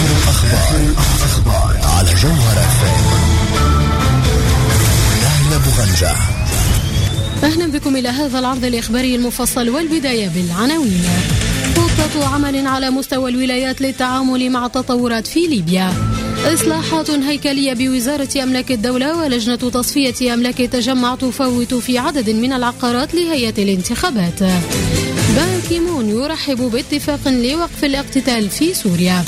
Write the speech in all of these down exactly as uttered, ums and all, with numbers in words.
آخر الأخبار على جوهر اف ام. نهلة بغنجة. أهلا بكم إلى هذا العرض الإخباري المفصل، والبداية بالعناوين. خطة عمل على مستوى الولايات للتعامل مع التطورات في ليبيا. إصلاحات هيكلية بوزارة أملاك الدولة ولجنة تصفية أملاك التجمع تفوت في عدد من العقارات لهيئة الانتخابات. بان كيمون يرحب باتفاق لوقف الاقتتال في سوريا.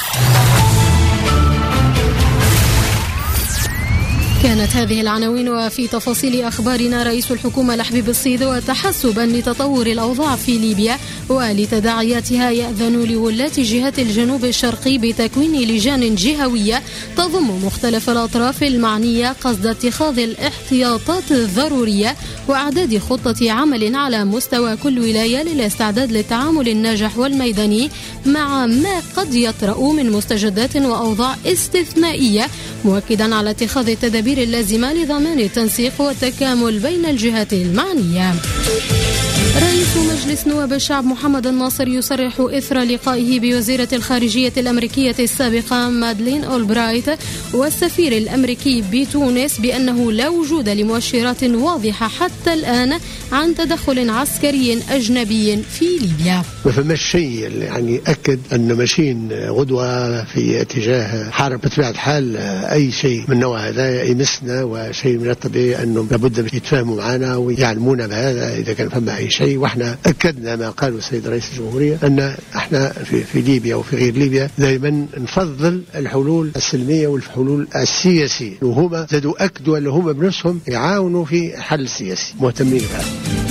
كانت هذه العناوين. وفي تفاصيل أخبارنا، رئيس الحكومة لحبيب الصيد وتحسبا لتطور الأوضاع في ليبيا ولتداعياتها يأذن لولاة جهات الجنوب الشرقي بتكوين لجان جهوية تضم مختلف الأطراف المعنية قصد اتخاذ الاحتياطات الضرورية وإعداد خطة عمل على مستوى كل ولاية للاستعداد للتعامل الناجح والميداني مع ما قد يطرأ من مستجدات وأوضاع استثنائية، مؤكدا على اتخاذ التدابير اللازمة لضمان التنسيق والتكامل بين الجهات المعنية. رئيس مجلس نواب الشعب محمد الناصر يصرح إثر لقائه بوزيرة الخارجية الأمريكية السابقة مادلين أولبرايت والسفير الأمريكي بتونس بأنه لا وجود لمؤشرات واضحة حتى الآن عن تدخل عسكري أجنبي في ليبيا. ما فماش شيء يعني أكد أن ماشيين غدوة في اتجاه حرب. بطبيعة الحال أي شيء من نوع هذا يمسنا، وشيء من الطبيعي أنهم لابد يتفاهموا معنا ويعلمونا بهذا إذا كان فما أي شيء. واحنا أكدنا ما قاله السيد رئيس الجمهورية أن احنا في, في ليبيا وفي غير ليبيا دائما نفضل الحلول السلمية والحلول السياسية، وهما زادوا أكدوا أن هم بنفسهم يعاونوا في حل سياسي مهتمين بها.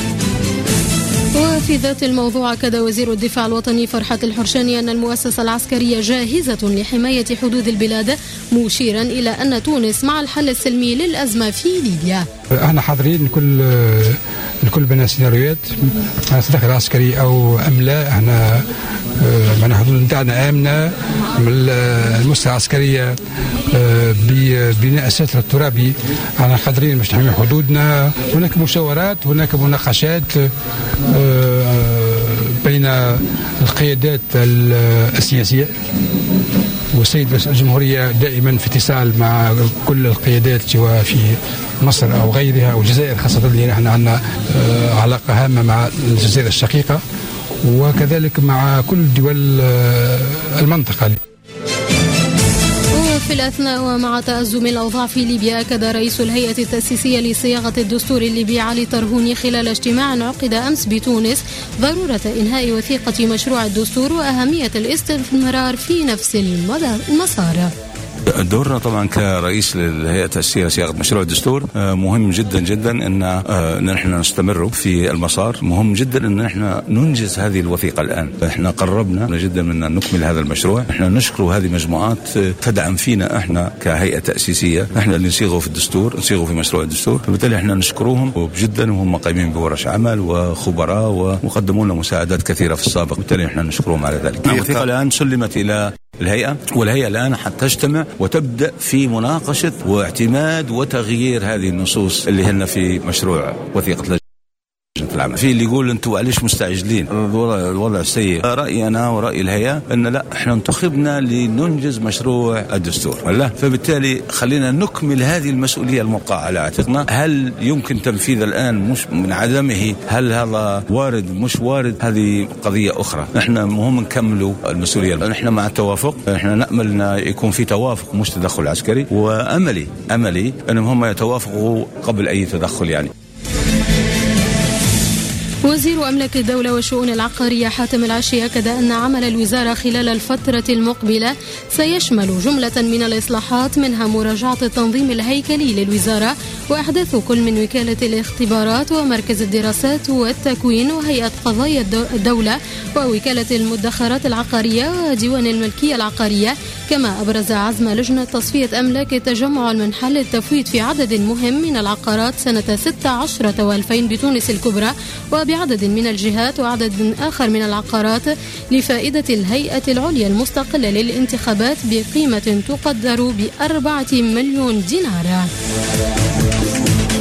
وفي ذات الموضوع أكد وزير الدفاع الوطني فرحات الحرشاني أن المؤسسة العسكرية جاهزة لحماية حدود البلاد، مشيرا إلى أن تونس مع الحل السلمي للأزمة في ليبيا. احنا حاضرين لكل لكل بناء سيناريوهات تدخل عسكري او ام لا. احنا من الحدود نتاعنا امنه، المؤسسه العسكريه ببناء الستر الترابي احنا حاضرين باش نحمي حدودنا. هناك مشاورات، هناك مناقشات بين القيادات السياسيه، والسيد رئيس الجمهورية دائما في اتصال مع كل القيادات سواء في مصر أو غيرها أو الجزائر، خاصة اللي نحن عندنا علاقة هامة مع الجزائر الشقيقة، وكذلك مع كل دول المنطقة. في الأثناء ومع تأزم الأوضاع في ليبيا، أكد رئيس الهيئة التأسيسية لصياغة الدستور الليبي علي طرهوني خلال اجتماع عقد أمس بتونس ضرورة إنهاء وثيقة مشروع الدستور وأهمية الاستمرار في نفس المسار. دورنا طبعا كرئيس للهيئة التأسيسية لصياغة مشروع الدستور مهم جدا جدا ان ان نحن نستمر في المسار. مهم جدا ان نحن ننجز هذه الوثيقة الآن. احنا قربنا جدا من ان نكمل هذا المشروع. احنا نشكر هذه مجموعات تدعم فينا احنا كهيئة تأسيسية، احنا اللي نصيغه في الدستور، نصيغه في مشروع الدستور، فبالتالي احنا نشكروهم جدا، وهم قائمين بورش عمل وخبراء وقدموا لنا مساعدات كثيرة في السابق، بالتالي احنا نشكرهم على ذلك. الوثيقة الآن سلمت إلى الهيئة، والهيئة الآن حتجتمع وتبدأ في مناقشة واعتماد وتغيير هذه النصوص اللي هن في مشروع وثيقة لجنة العمل. في اللي يقول انتم علاش مستعجلين، الوضع, الوضع سيء. رأينا ورأي الهيئة ان لا، احنا انتخبنا لننجز مشروع الدستور، ولا فبالتالي خلينا نكمل هذه المسؤولية الموقعة على عاتقنا. هل يمكن تنفيذ الآن مش من عدمه؟ هل هذا وارد مش وارد؟ هذه قضية أخرى. احنا مهم نكملوا المسؤولية. نحن مع التوافق، احنا نأمل ان يكون في توافق مش تدخل عسكري، وأملي أملي أنهم هم يتوافقوا قبل أي تدخل. يعني وزير أملاك الدولة والشؤون العقارية حاتم العشي أكد أن عمل الوزارة خلال الفترة المقبلة سيشمل جملة من الإصلاحات، منها مراجعة التنظيم الهيكلي للوزارة وأحداث كل من وكالة الاختبارات ومركز الدراسات والتكوين وهيئة قضايا الدولة ووكالة المدخرات العقارية وديوان الملكية العقارية. كما أبرز عزم لجنة تصفية أملاك التجمع المنحل للتفويض في عدد مهم من العقارات سنة ستة عشر وألفين بتونس الكبرى وبعدد من الجهات وعدد آخر من العقارات لفائدة الهيئة العليا المستقلة للانتخابات بقيمة تقدر بأربعة مليون دينار.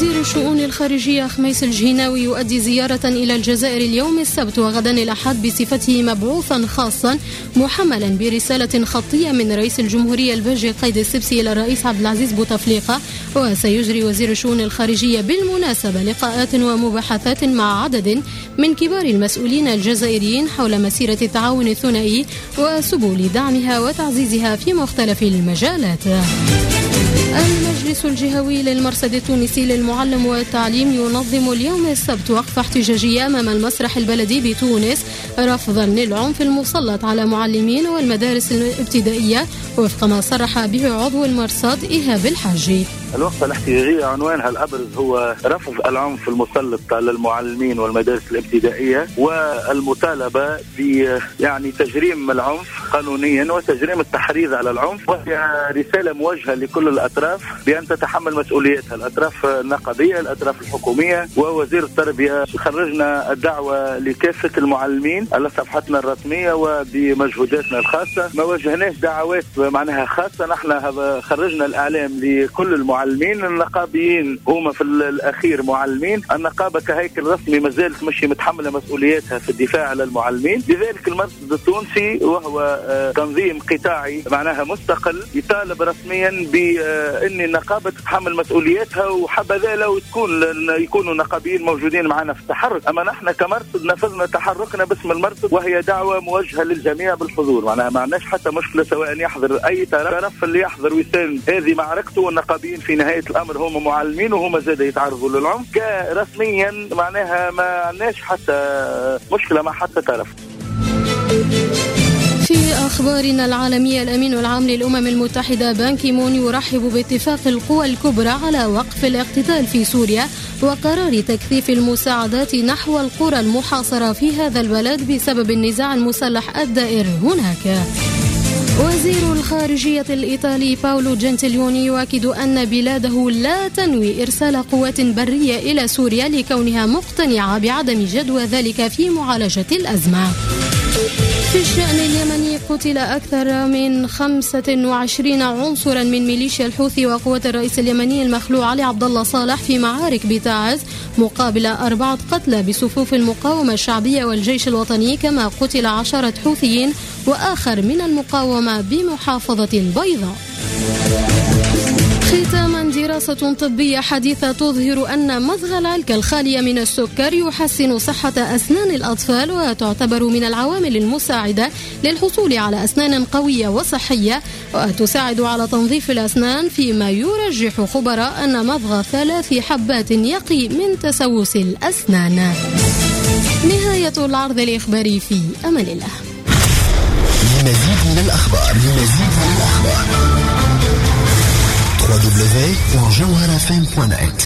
وزير الشؤون الخارجية خميس الجهيناوي يؤدي زيارة إلى الجزائر اليوم السبت وغدا الأحد بصفته مبعوثا خاصا محملا برسالة خطية من رئيس الجمهورية الباجي قايد السبسي إلى الرئيس عبد العزيز بوتفليقة. وسيجري وزير الشؤون الخارجية بالمناسبة لقاءات ومباحثات مع عدد من كبار المسؤولين الجزائريين حول مسيرة التعاون الثنائي وسبل دعمها وتعزيزها في مختلف المجالات. المجلس الجهوي للمرصد التونسي للمعلم والتعليم ينظم اليوم السبت وقفة احتجاجية أمام المسرح البلدي بتونس رفضا للعنف المسلط على معلمين والمدارس الابتدائية وفق ما صرح به عضو المرصد إيهاب الحاجي. الوقفة الاحتجاجية عنوانها الأبرز هو رفض العنف المسلط على المعلمين والمدارس الابتدائية والمطالبة ب يعني تجريم العنف قانونيا وتجريم التحريض على العنف، وهي رسالة موجهة لكل الأطراف بأن تتحمل مسؤوليتها، الأطراف النقابية، الأطراف الحكومية ووزير التربية. خرجنا الدعوة لكافة المعلمين على صفحتنا الرسمية وبمجهوداتنا الخاصة، ما وجهناش دعوات معناها خاصة، نحن خرجنا الإعلام لكل المعلمين. النقابيين هم في الأخير معلمين، النقابة كهيكل رسمي ما زالت مش متحملة مسؤولياتها في الدفاع على المعلمين. لذلك المرصد التونسي وهو تنظيم قطاعي معناها مستقل يطالب رسميا بأن النقابة تتحمل مسؤولياتها، وحبذا لو تكون يكونوا نقابيين موجودين معنا في التحرك. أما نحن كمرصد نفذنا تحركنا باسم المرصد، وهي دعوة موجهة للجميع بالحضور، معناها ما عندناش حتى مشكلة سواء يحضر أي طرف اللي يحضر ويساند، هذه معركته. والنقابيين في نهاية الأمر هم معلمين وهم زاد يتعرضوا للعنف كرسميا، معناها ما عندناش حتى مشكلة مع حتى طرف. في أخبارنا العالمية، الأمين العام للأمم المتحدة بان كي مون يرحب باتفاق القوى الكبرى على وقف الاقتتال في سوريا وقرار تكثيف المساعدات نحو القرى المحاصرة في هذا البلد بسبب النزاع المسلح الدائر هناك. وزير الخارجية الإيطالي باولو جنتيليوني يؤكد أن بلاده لا تنوي إرسال قوات برية إلى سوريا لكونها مقتنعة بعدم جدوى ذلك في معالجة الأزمة. في الشأن اليمني قتل أكثر من خمسة وعشرين عنصرا من ميليشيا الحوثي وقوات الرئيس اليمني المخلوع علي عبد الله صالح في معارك بتاعز، مقابل أربعة قتلى بصفوف المقاومة الشعبية والجيش الوطني، كما قتل عشرة حوثيين وآخر من المقاومة بمحافظة البيضاء. ختاما، دراسة طبية حديثة تظهر أن مضغ العلكة الخالية من السكر يحسن صحة أسنان الأطفال وتعتبر من العوامل المساعدة للحصول على أسنان قوية وصحية، وتساعد على تنظيف الأسنان، فيما يرجح خبراء أن مضغ ثلاث حبات يقي من تسوس الأسنان. نهاية العرض الإخباري، في أمان الله. لمزيد من الأخبار لمزيد من الأخبار دبليو دبليو دبليو دوت جوهرة إف إم دوت نت